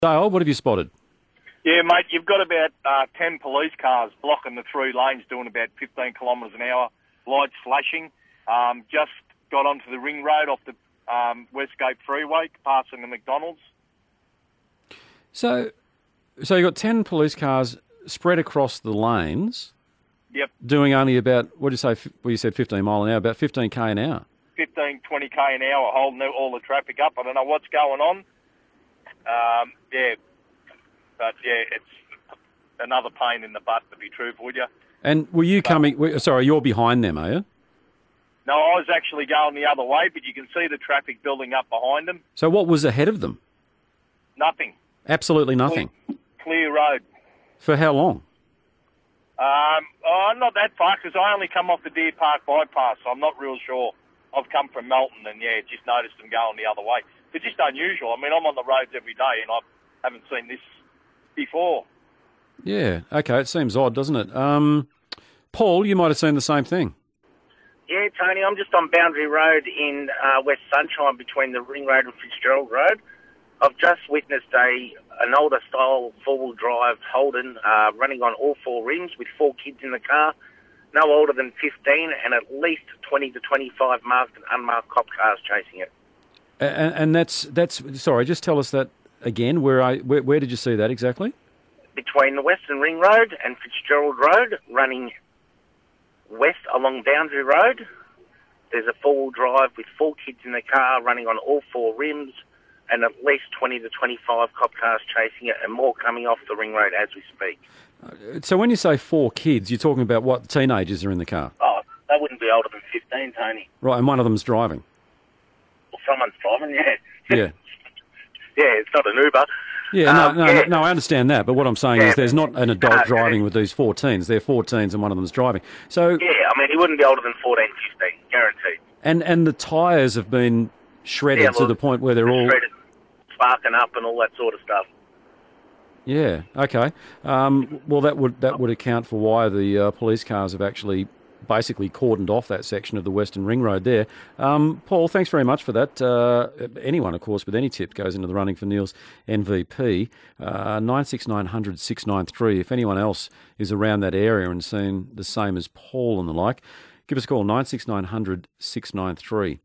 Dale, what have you spotted? Yeah, mate, you've got about 10 police cars blocking the three lanes doing about 15 kilometres an hour, lights flashing. Just got onto the ring road off the Westgate Freeway, passing the McDonald's. So you've got 10 police cars spread across the lanes. Yep. Doing only about, what did you say, well, you said 15 mile an hour, about 15k an hour. 15, 20k an hour, holding all the traffic up. I don't know what's going on. But it's another pain in the butt, to be truthful with you. And were you coming, sorry, you're behind them, are you? No, I was actually going the other way, but you can see the traffic building up behind them. So what was ahead of them? Nothing. Absolutely nothing. Clear road. For how long? Not that far, because I only come off the Deer Park bypass, so I'm not real sure. I've come from Melton and, just noticed them going the other way. It's just unusual. I mean, I'm on the roads every day and I haven't seen this before. Yeah, okay, it seems odd, doesn't it? Paul, you might have seen the same thing. Yeah, Tony, I'm just on Boundary Road in West Sunshine between the Ring Road and Fitzgerald Road. I've just witnessed an older style four-wheel drive Holden running on all four rims with four kids in the car, no older than 15, and at least 20 to 25 marked and unmarked cop cars chasing it. And that's sorry, just tell us that again. Where did you see that exactly? Between the Western Ring Road and Fitzgerald Road, running west along Boundary Road, there's a four-wheel drive with four kids in the car running on all four rims, and at least 20 to 25 cop cars chasing it, and more coming off the ring road as we speak. So when you say four kids, you're talking about what teenagers are in the car? Oh, they wouldn't be older than 15, Tony. Right, and one of them's driving? Well, someone's driving, yeah. Yeah. Yeah, it's not an Uber. Yeah, no, I understand that, but what I'm saying is there's not an adult driving with these 4 teens. They're 4 teens and one of them's driving. So yeah, I mean, he wouldn't be older than 14, 15, guaranteed. And the tyres have been shredded to the point where they're all... Shredded, sparking up and all that sort of stuff. Yeah, okay. Well, that would account for why the police cars have actually basically cordoned off that section of the Western Ring Road there. Paul, thanks very much for that. Anyone, of course, with any tip goes into the running for Neil's MVP. 96900 693. If anyone else is around that area and seen the same as Paul and the like, give us a call, 96900 693.